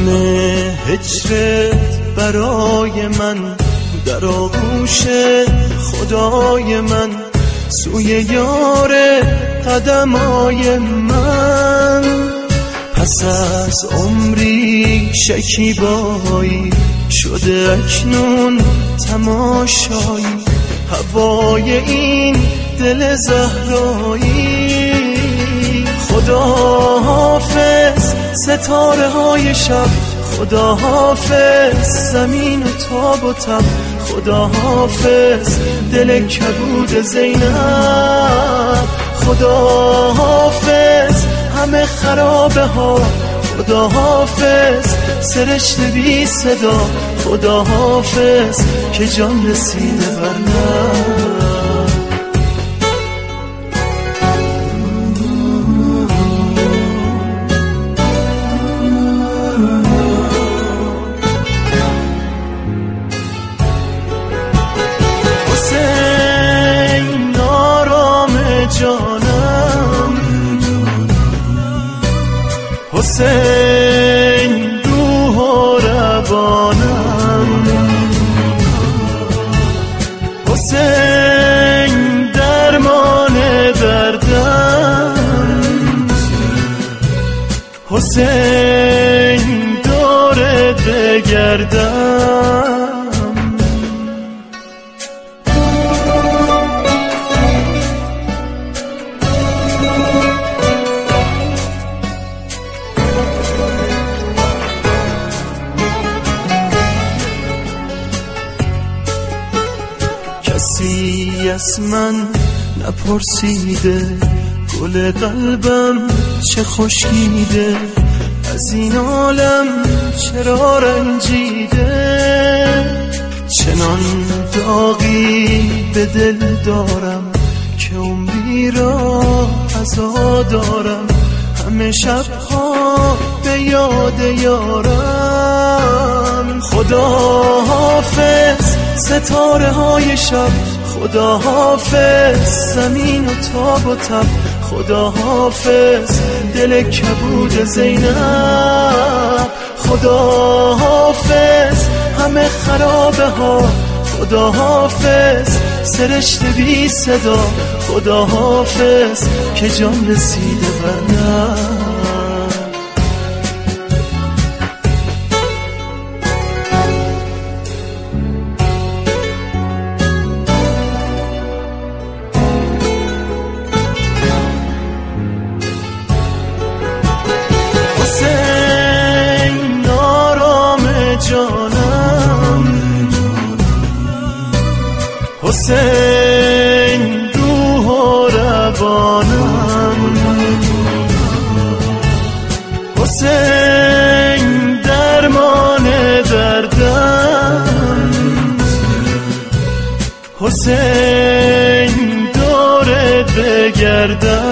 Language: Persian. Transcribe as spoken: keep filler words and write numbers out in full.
غم هجرت برای من در آغوش خدای من، سوی یار قدمای من. پس از عمری شکیبایی شده اکنون تماشایی، هوای این دل زهرایی. خدا حافظ ستاره های شب، خدا حافظ زمین و تاب و تب، خدا حافظ دل کبود زینب، خدا حافظ همه خرابه ها، خدا حافظ سرشت بی صدا، خدا حافظ که جان رسیده برنم. حسین آرام جانم، حسین روح و روانم، حسین درمان دردم، حسین دور دگردم. کسی از من نپرسیده گل قلبم چه خشکیده، از این عالم چرا رنجیده. چنان داغی به دل دارم که عمری را عزا دارم، همه شبها به یاد یارم. خدا حافظ ستاره های شب، خدا حافظ زمین و تاب و تب، خدا حافظ دل کبود زینب، خدا حافظ همه خرابه ها، خدا حافظ سرشت بی صدا، خدا حافظ که جان رسیده برنم. حسین آرام جانم، حسین روح و روانم، حسین درمان دردم، حسین دور دگردم.